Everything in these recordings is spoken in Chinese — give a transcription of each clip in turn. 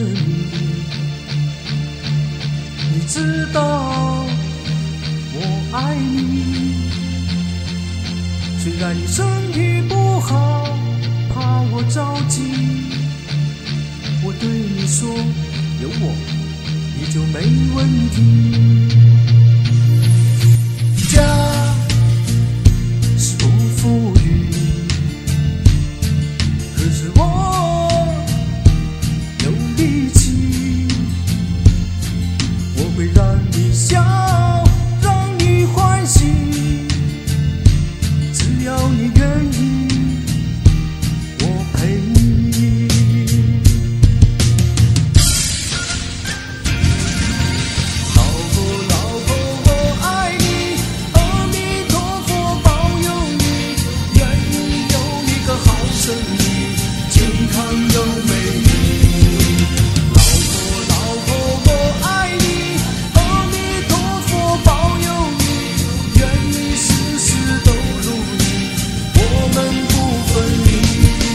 你，你知道我爱你。虽然你身体不好，怕我着急，我对你说，有我你就没问题。家是不富裕，可是我有力气，我会让你笑，让你欢喜，只要你愿意，我陪你。老婆老婆我爱你，阿弥陀佛保佑你，愿你有一个好生意，健康又美丽。老婆老婆我爱你，阿弥陀佛保佑你，愿你事事都如意，我们不分离。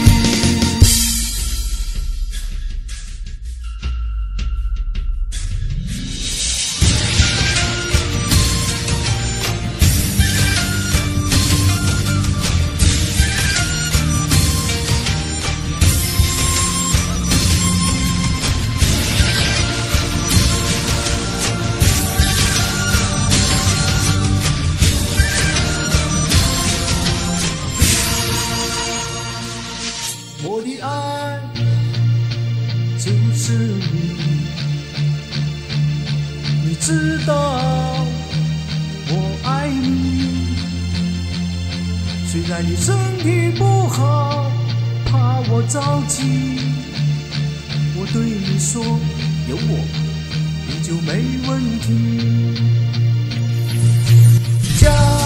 我的爱就是你，你知道我爱你。虽然你身体不好，怕我着急，我对你说，有我你就没问题。家